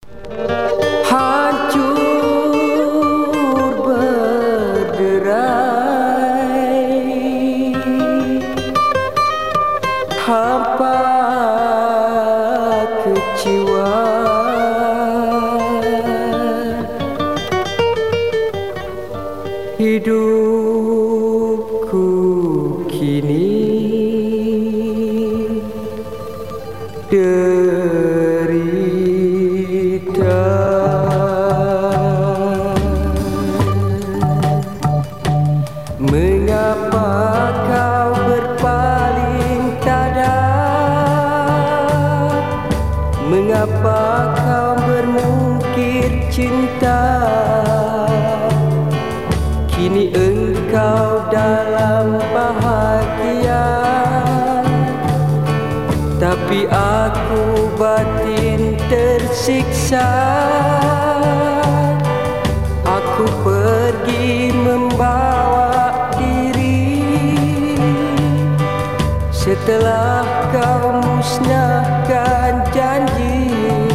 Hancur berderai, hampa kecewa, hidupku kini derita. Mengapa kau berpaling tada? Mengapa kau bermungkir cinta? Kini engkau dalam bahagia, tapi aku batin tersiksa. Aku pergi membawa diri setelah kau musnahkan janji.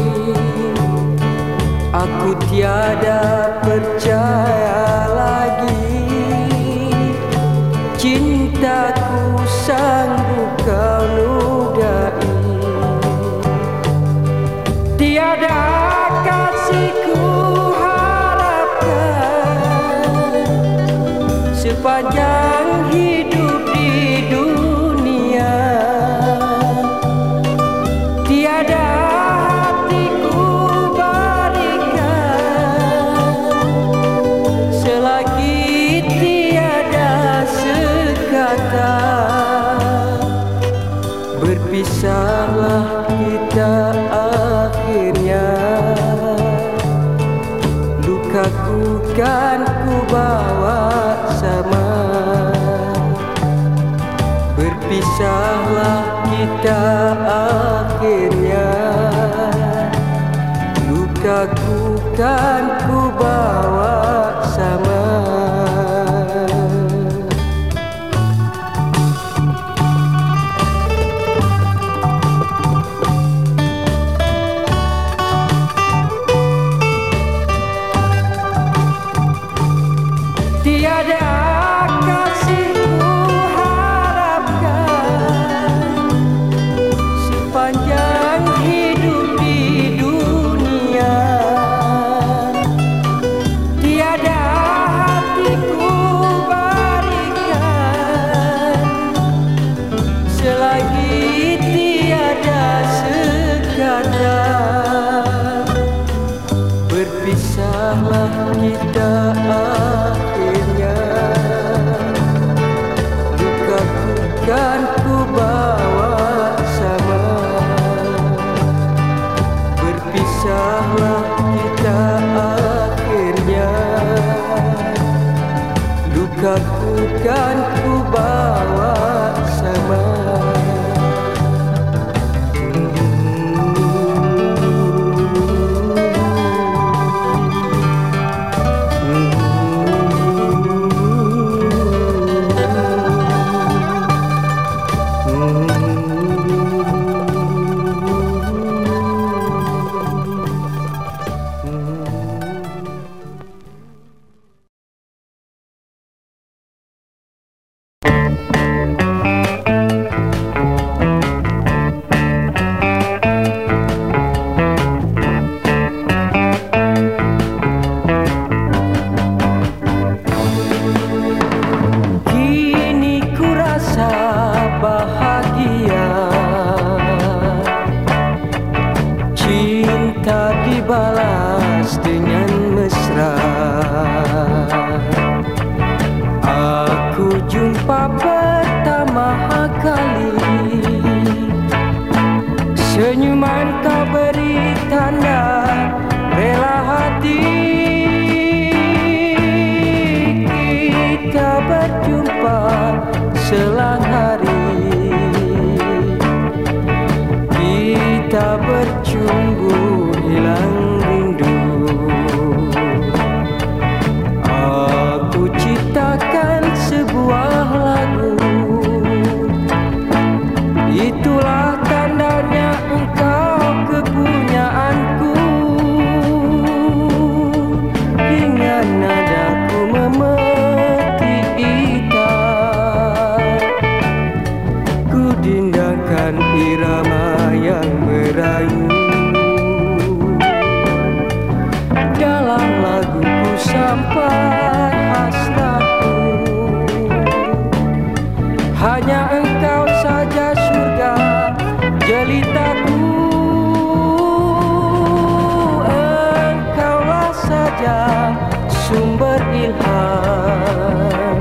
Aku tiada percaya lagi, cintaku sanggup kau nodai. Tiada kasihku harapkan sepanjang hidup di dunia. Tiada hatiku berikan selagi tiada sekata. Berpisahlah kita akhirnya, lukaku kan ku bawa sama. Berpisahlah kita akhirnya, lukaku kan ku bawa sama. Tiada kasihku harapkan sepanjang hidup di dunia. Tiada hatiku berikan selagi tiada sekata. Berpisahlah kita akhirnya, lukaku kan ku bawa sama. Berpisahlah kita akhirnya, lukaku kan ku bawa sama. Balas dengan mesra. Aku jumpa pertama kali, senyuman kau beri tanda rela hati. Kita berjumpa selang hari, kita bercumbu hilang rindu. memetik ikan. Ku dindangkan irama yang merayu dalam laguku sampai hasratku. Hanya engkau saja surga jelitaku, engkaulah saja sumber ilham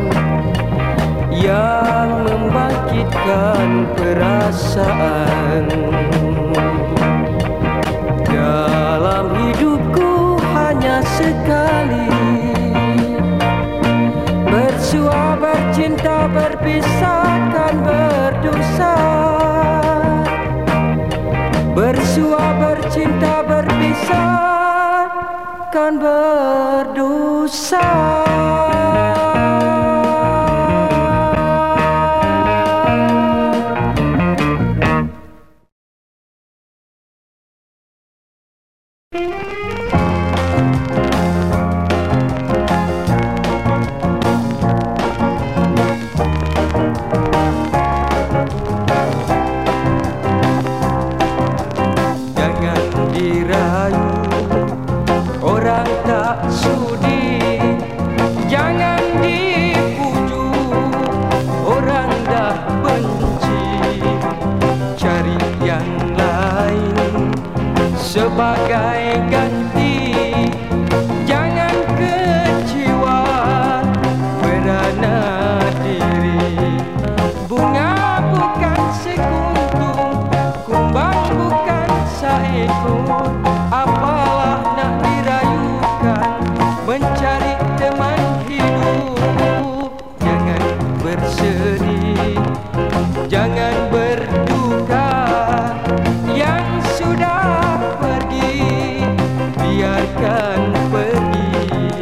yang membangkitkan perasaan. Dalam hidupku hanya sekali bersua, bercinta, berpisah kan berdosa. Bersua, bercinta, berpisah kan berdosa. Orang tak sudi, jangan dipujuk, orang dah benci. Cari yang lain sebagai ganti, jangan kecewa merana diri. Bunga bukan sekuntum, kumbang bukan seekor. Apalah nak dirayukan mencari teman hidup. Jangan bersedih, jangan berduka. Yang sudah pergi biarkan pergi.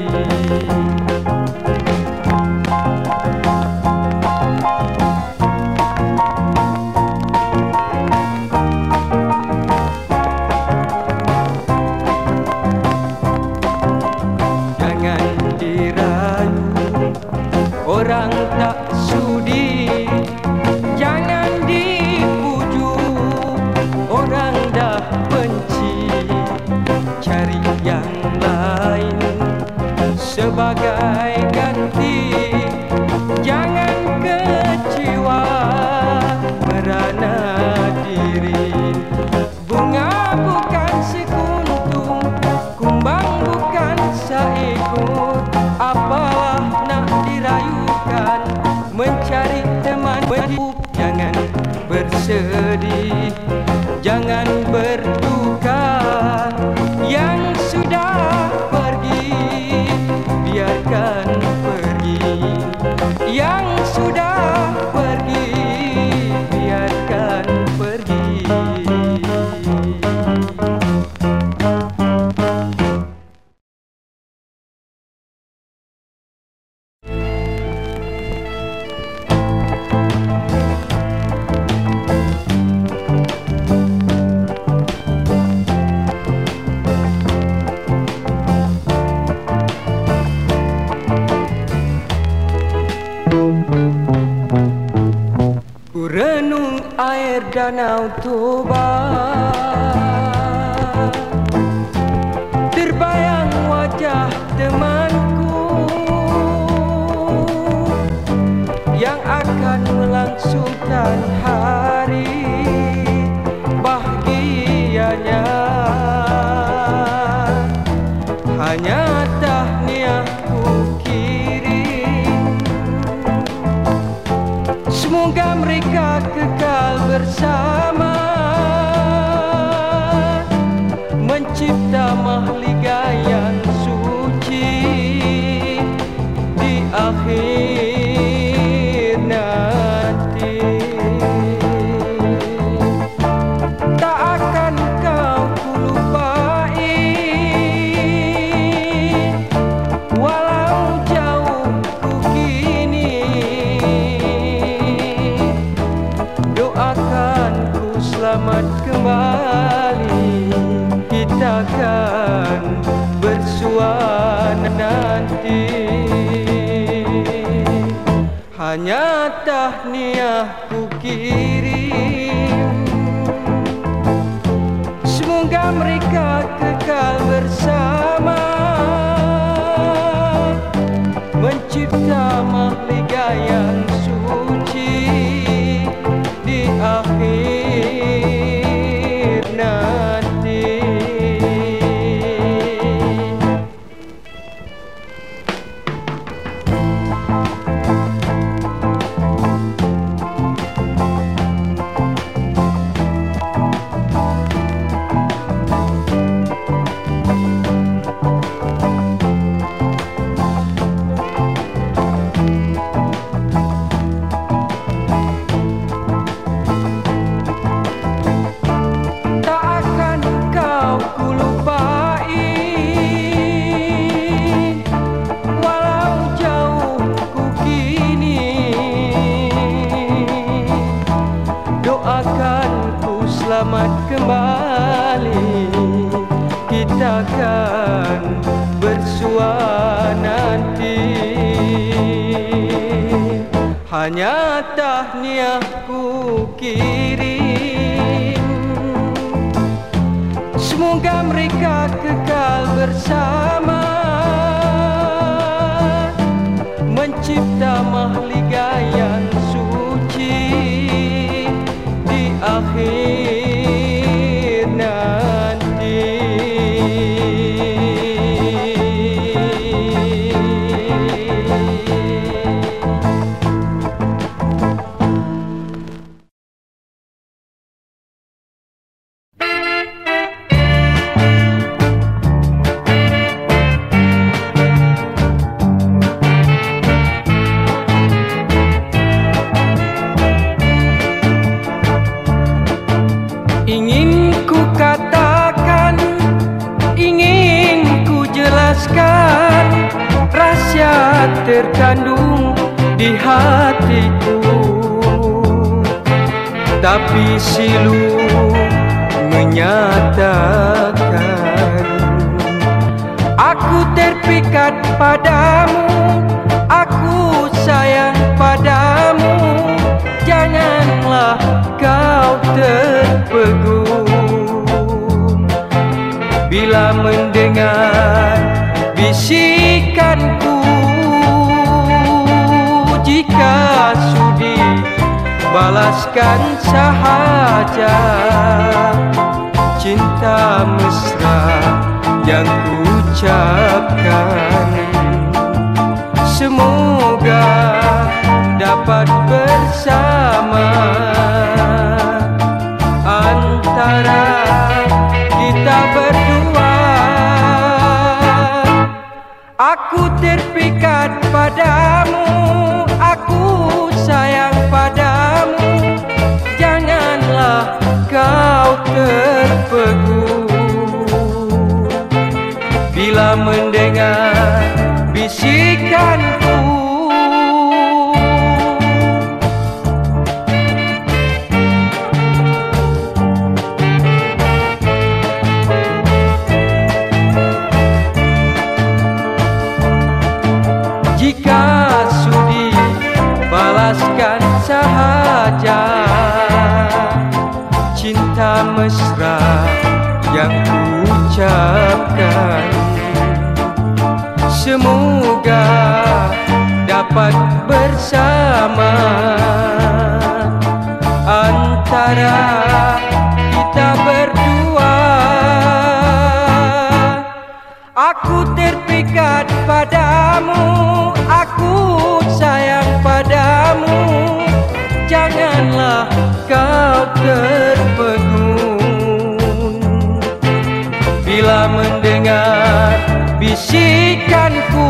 Orang tak sudi, jangan dipujuk, orang dah benci. Cari yang lain sebagai ganti, jangan kecewa merana diri. Bunga bukan sekuntum, kumbang bukan seekor. Apalah nak dirayukan mencari teman hidup. Jangan bersedih, jangan berduka. Yang sudah pergi biarkan pergi. Yang sudah pergi biarkan pergi. Renung air danau Toba, terbayang wajah temanku yang akan melangsungkan hari bahagianya. Hanya tahniah ku kirim, semoga mereka kekal bersama, mencipta mahligai yang suci di akhir nanti. Tak akan kau lupai, walau jauh ku kini. Doakan ku selamat kembali, kita akan bersua nanti. hanya tahniah ku kirim. Semoga mereka kekal bersama, mencipta mahligai yang suci di akhir nanti. Selamat kembali, kita akan bersua nanti. Hanya tahniah ku kirim. Semoga mereka kekal bersama, mencipta mahligai yang suci di akhir nanti. Ingin ku katakan, ingin ku jelaskan rahasia terkandung di hatiku, tapi silu menyatakan aku terpikat padamu, aku sayang padamu. Janganlah kau terpegun bila mendengar bisikanku. Jika sudi balaskan sahaja cinta mesra yang kuucapkan. Semoga dapat bersama antara kita berdua. Aku terpikat padamu, aku sayang padamu. Janganlah kau terpegun bila mendengar bisikanku. Jika sudi balaskan sahaja cinta mesra yang kuucapkan. Semoga dapat bersama antara kita berdua. Aku terpikat padamu, aku sayang padamu. Janganlah kau terpegun bila mendengar bisikanku.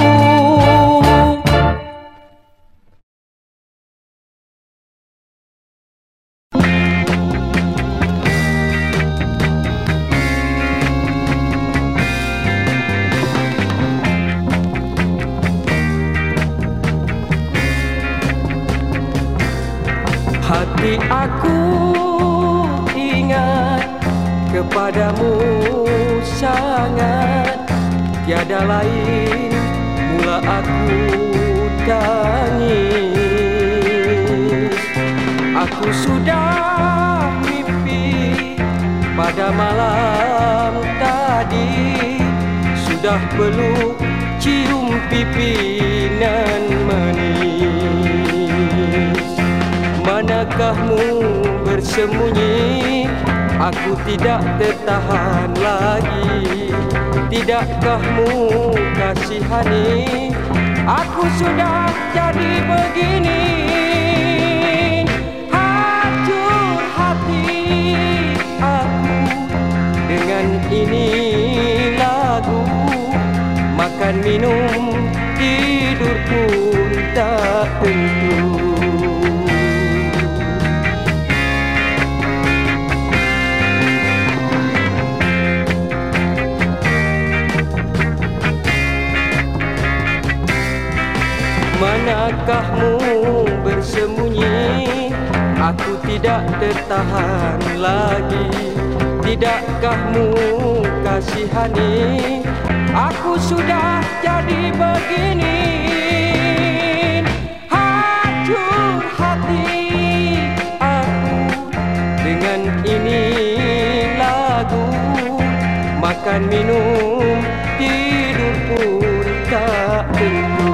Hati aku ingat kepadamu sangat, tiada lain mula aku tangis. sudah mimpi pada malam tadi, sudah peluk cium pipi nan manis. Manakahmu bersembunyi? Aku tidak tertahan lagi. Tidakkahmu kasihani? Aku sudah jadi begini. Hancur hati aku dengan ini lagu. Makan minum tidur pun tak tentu. Manakahmu bersembunyi? Aku tidak tertahan lagi. Tidakkahmu kasihani? Aku sudah jadi begini. Hancur hati aku dengan ini lagu. Makan minum tidur pun tak tentu.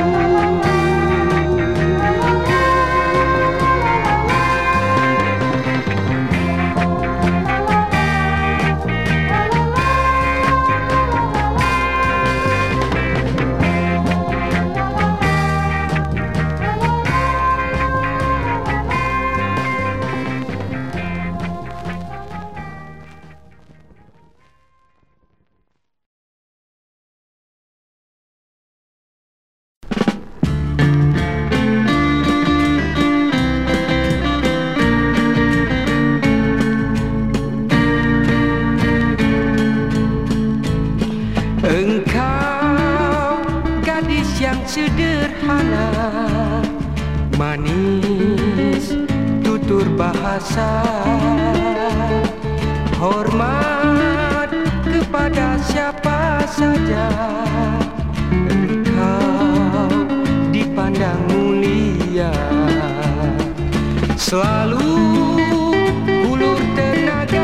Engkau gadis yang sederhana, manis tutur bahasa, hormat kepada siapa saja. Engkau dipandang mulia, selalu ulur tenaga.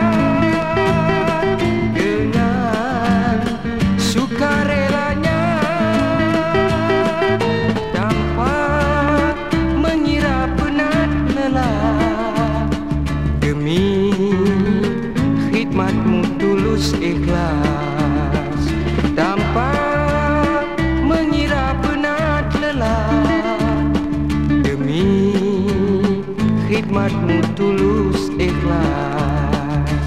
Ikhlas tanpa mengira penat lelah, demi khidmatmu tulus ikhlas.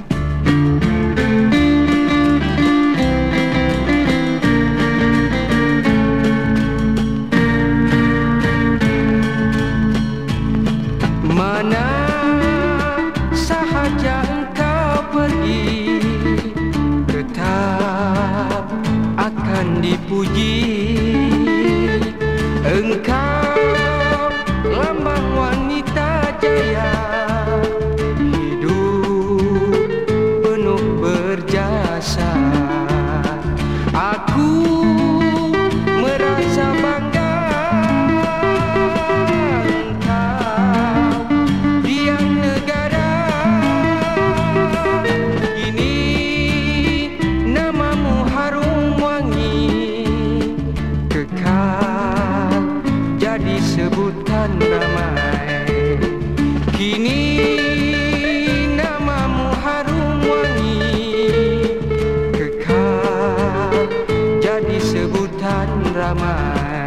Mana sahaja engkau pergi, akan dipuji. Engkau lambang wanita jaya, hidup penuh berjasa. Aku merasa bangga engkau tiang negara. Kini namamu harum wangi, kekal jadi sebutan ramai. Kini namamu harum wangi, kekal jadi sebutan ramai.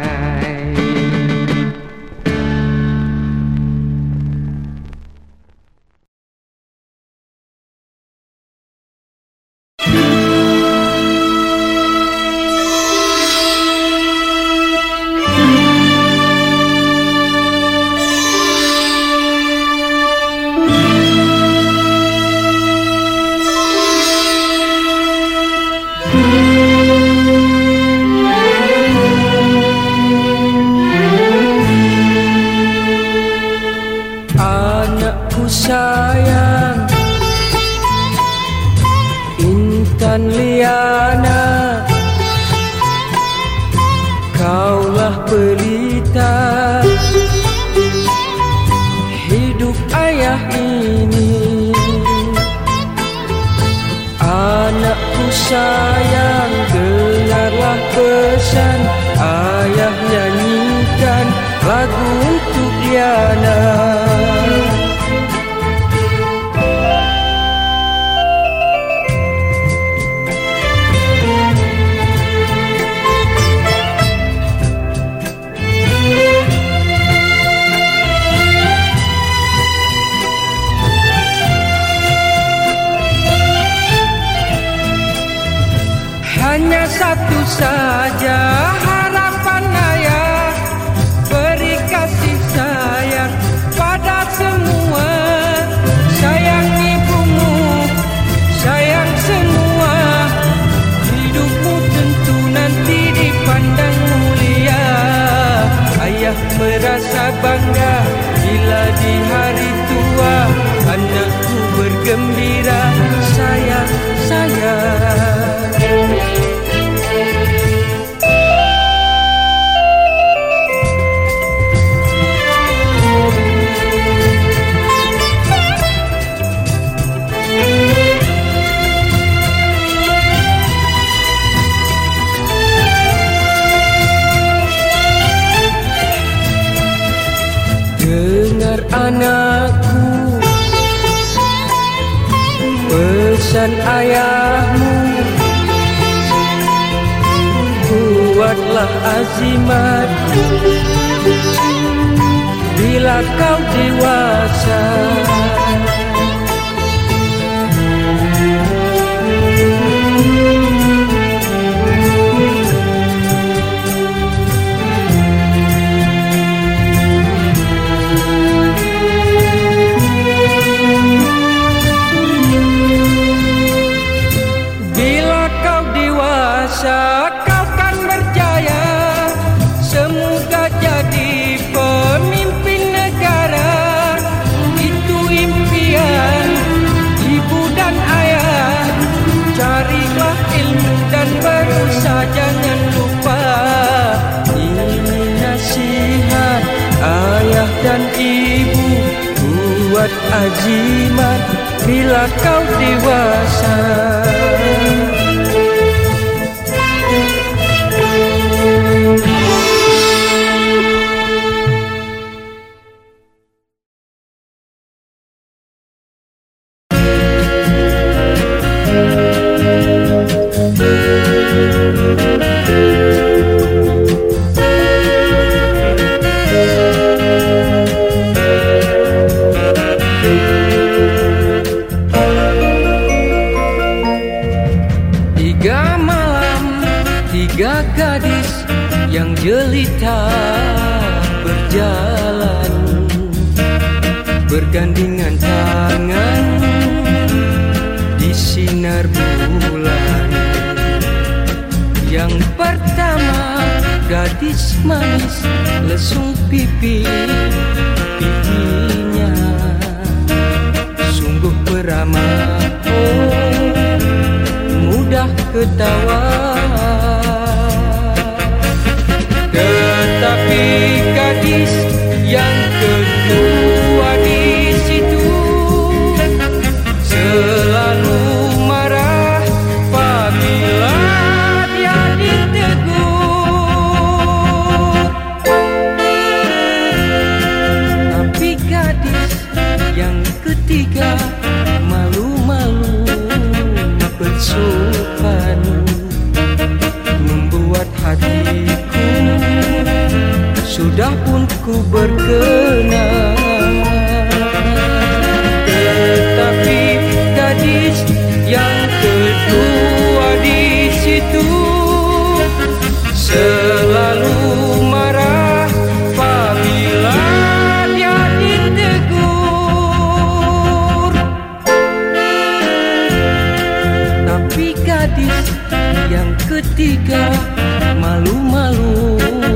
Sayang Intan Liana, kaulah pelita hidup Anakku sayang, dengarlah pesan ayah nyanyikan lagu untuk Liana. Hanya satu saja harapan ayah, beri kasih sayang pada semua. Sayang ibumu, sayang semua. Hidupmu tentu nanti dipandang mulia. Ayah merasa bangga bila di hari tua anakku bergembira. Sayang, sayang. Dengar anakku, pesan ayahmu, buatlah azimat bila kau dewasa. Kau kan berjaya, semoga jadi pemimpin negara. Itu impian ibu dan ayah. Carilah ilmu dan berusaha, jangan lupa. Ini nasihat ayah dan ibu, buat azimat bila kau dewasa. Tiga gadis yang jelita berjalan, bergandengan tangan di sinar bulan. Yang pertama gadis manis, lesung pipinya sungguh beramah, mudah ketawa. Tetapi gadis yang kedua di situ selalu marah apabila dia ditegur. Tapi gadis yang ketiga malu-malu bersopan, membuat hatiku sudah pun ku berkenan. Tetapi gadis yang kedua di situ selalu marah apabila dia ditegur. Tapi gadis yang ketiga malu-malu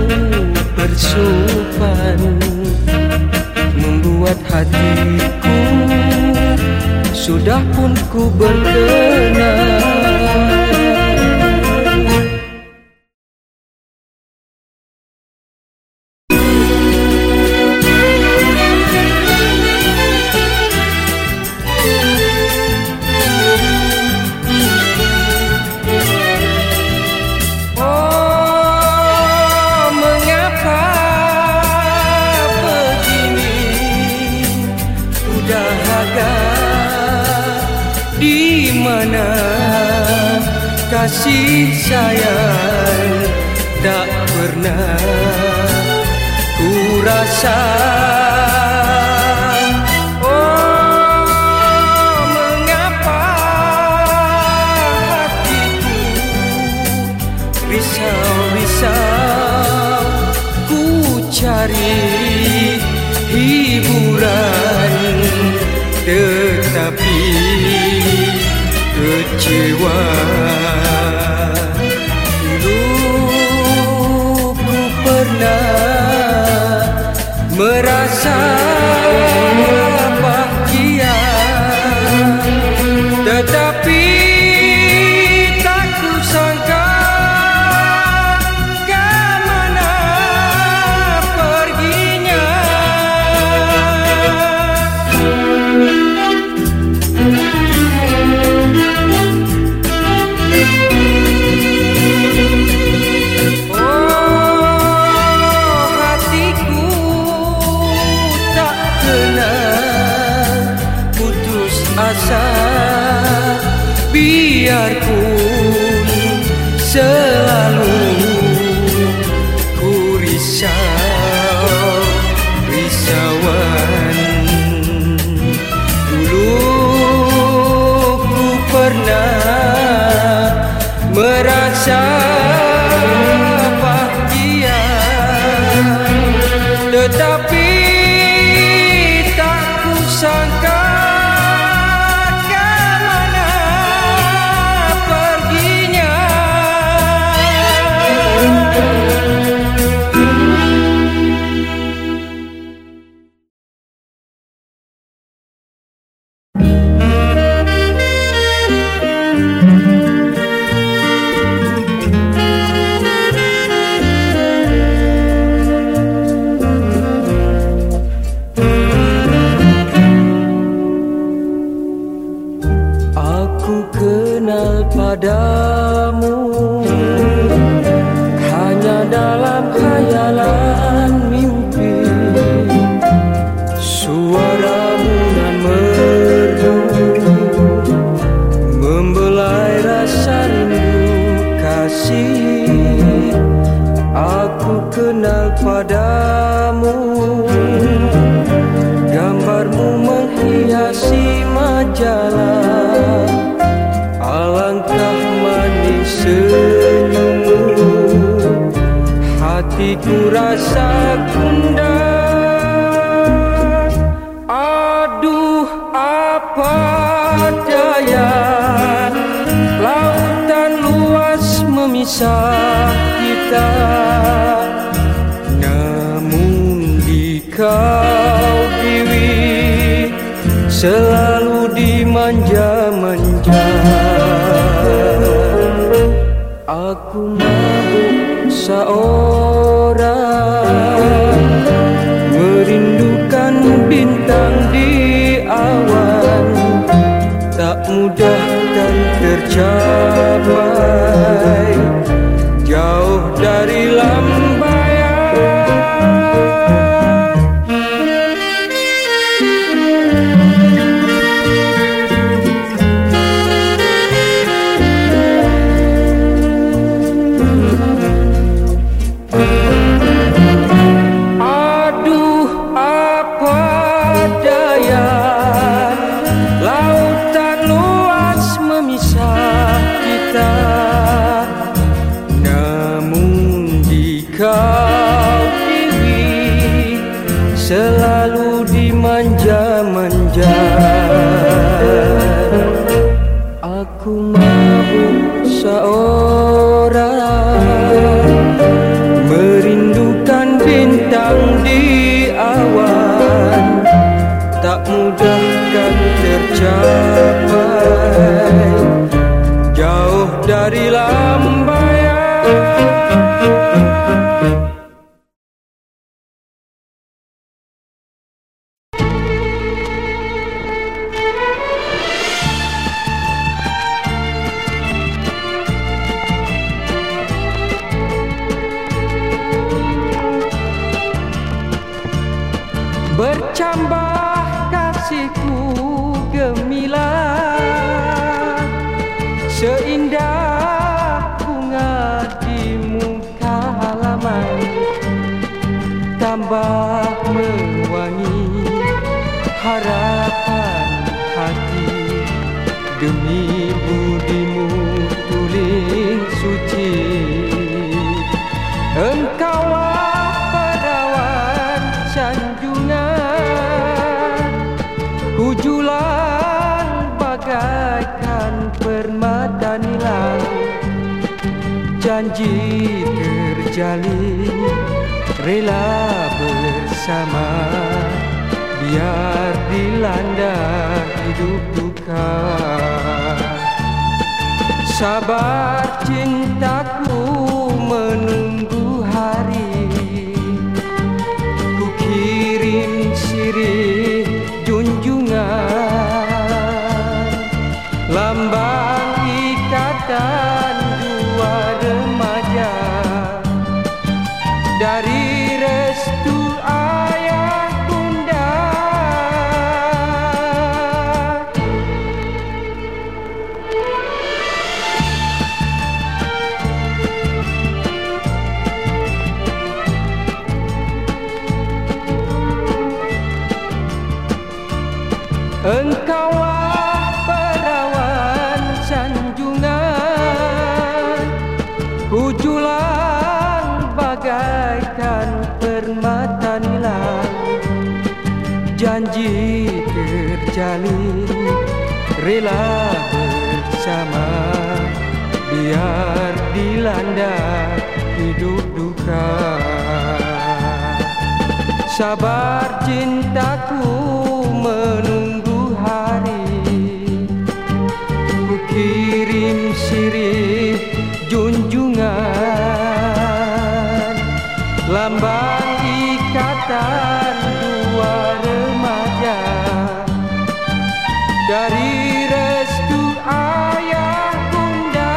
bersopan, membuat hatiku sudah pun ku berkenan. kasih sayang tak pernah ku rasa. Oh, mengapa hatiku risau-risau, ku cari hiburan tetapi kecewa. Dulu ku pernah merasa bahagia, tetapi tak ku sangka ke mana perginya. Asa biarpun selalu ku risauan. Dulu ku pernah merasa bahagia, tetapi tak ku sangka padamu hanya dalam khayalan mimpi. Suaramu nan merdu membelai rasa rindu kasih. Aku kenal padamu, gambarmu menghiasi majalah. Alangkah manis senyummu, hatiku rasa gundah. Aduh, apa daya, lautan luas memisah kita. Namun di kau dewi selalu dimanja-manja. Aku mabuk seorang, merindukan bintang di awan. Tak mudah kan tercapai, jauh dari lambaian. Kau dewi selalu dimanja-manja. Aku mabuk seorang, merindukan bintang di awan. Tak mudah kan tercapai, jauh dari lambaian. Bercambah kasihku gemilang, seindah tambah mewangi harapan hati demi budimu tuling suci. Engkaulah perawan sanjungan, kujulan bagaikan permata nilam. Janji terjalin rela bersama, biar dilanda hidup duka. Sabar cintaku menunggu hari, ku kirim sirih junjungan, lambang ikatan dua remaja dari restu ayah bunda. Engkaulah perawan sanjungan, kujulan bagaikan permata nilam. Janji terjalin rela bersama, biar dilanda hidup duka. Sabar cintaku menunggu hari, ku kirim sirih junjungan, lambang ikatan dua remaja dari restu ayah bunda.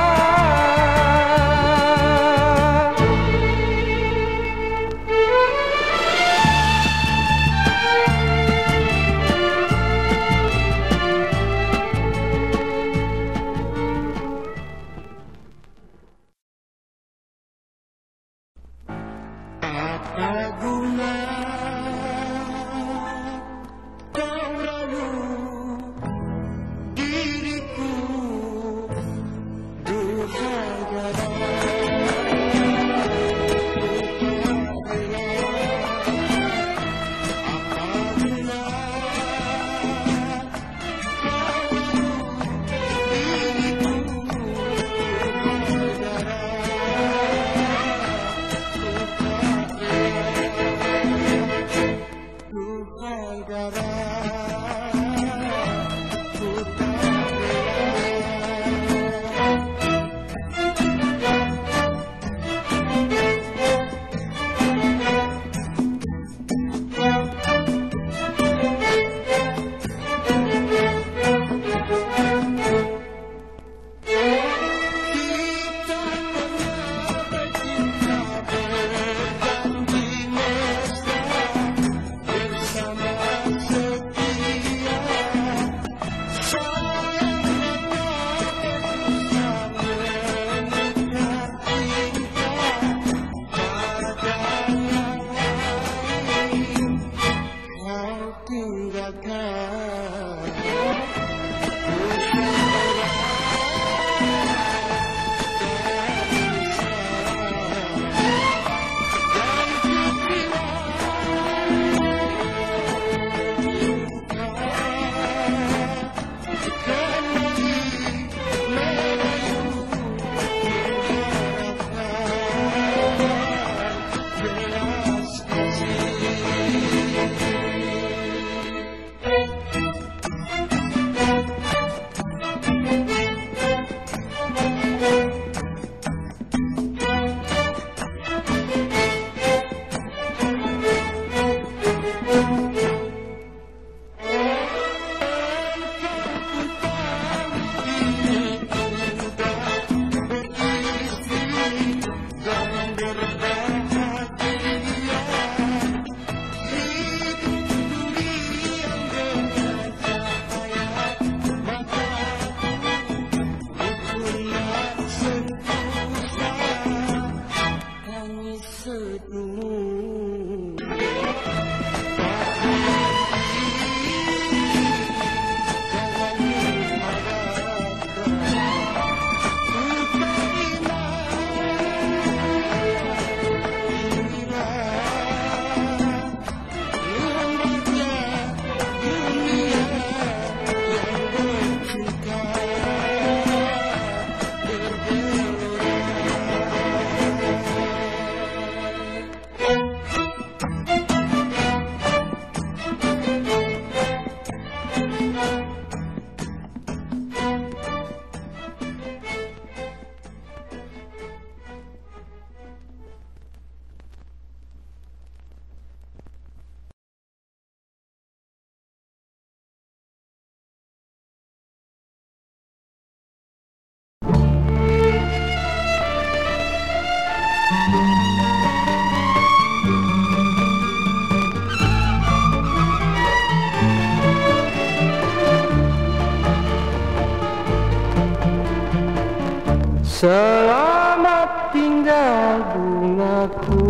Selamat tinggal bungaku,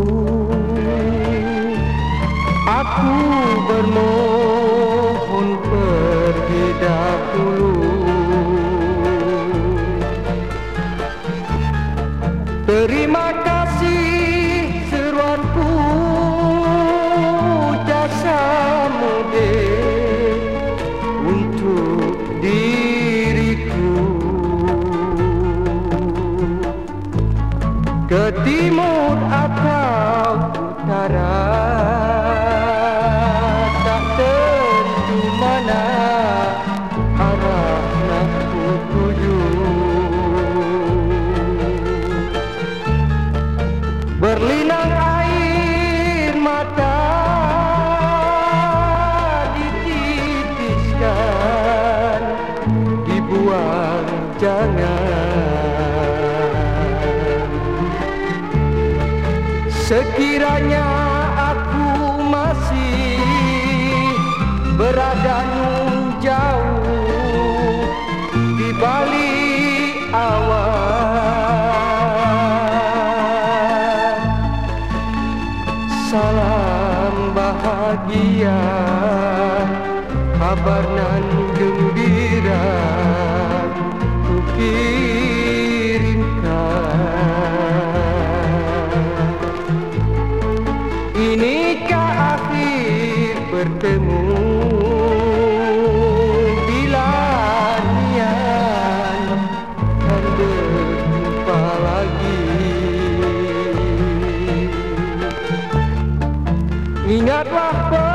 aku bermohon pergi dahulu. Terima kasih seruanku, jasamu deh untuk diriku. Ke timur atau utara, tak tentu mana arah nak ku tuju. Berlinang air mata dititiskan, dibuang jangan. Sekiranya aku masih berada jauh di balik awan, salam bahagia, kabar nan gembira ku kirimkan. Inikah akhir bertemu, bila niat kan berjumpa lagi. Ingatlah